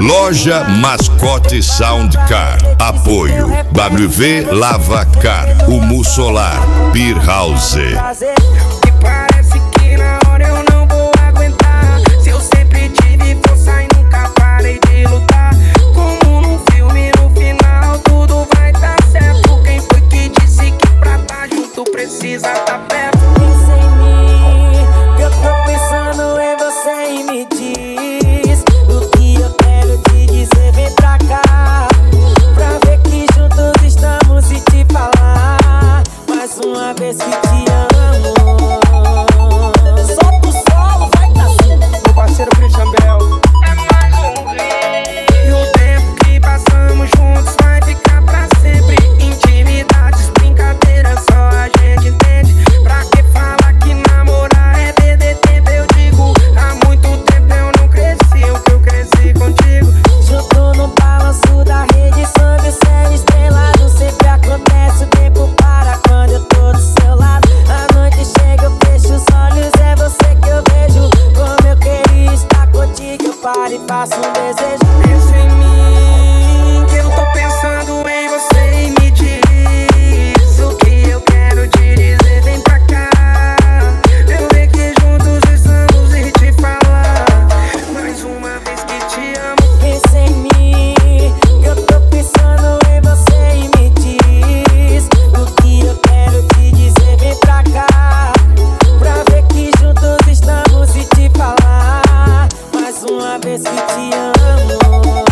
Loja Mascote Sound Car. Apoio WV Lava Car, Humus Solar, Beer House. E parece que na hora eu não vou aguentar. Se eu sempre tive força e nunca parei de lutar. Como num filme, no final tudo vai dar certo. Quem foi que disse que pra tá junto precisa tá perto? Pensa em mim, que eu tô pensando em você e me diz o que eu quero te dizer, vem pra cá, pra ver que juntos estamos e te falar mais uma vez que te amo. Solta o solo, vai Cassino. Meu parceiro Christian Bell. É mais um rei. E o tempo que passamos juntos vai ficar pra sempre. Intimidades, brincadeiras, só a gente entende. Pra que falar que namorar é perder tempo? Eu digo, há muito tempo eu não cresci o que eu cresci contigo. Junto no balanço da rede, sob o céu estrelado, sempre acontece, o tempo para quando eu tô do seu lado. A noite chega, eu fecho os olhos, é você que eu vejo. Como eu queria estar contigo, eu paro e faço um desejo. Pensa em mim, que eu tô pensando em você e me diz o que eu quero te dizer, vem pra cá. Eu ver que juntos estamos e te falar mais uma vez que te amo. Pensa em mim, que eu tô pensando em você e me diz o que eu quero te dizer, vem pra cá, pra ver que juntos estamos e te falar mais uma vez que te amo.